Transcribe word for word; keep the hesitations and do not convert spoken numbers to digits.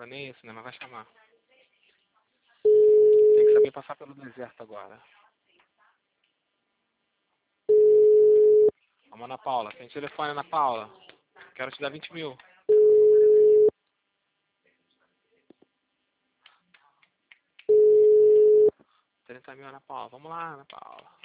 Agora nem isso, né? Mas vai chamar. Tem que saber passar pelo deserto agora. Vamos, Ana Paula. Tem telefone, Ana Paula. Quero te dar vinte mil. trinta mil, Ana Paula. Vamos lá, Ana Paula.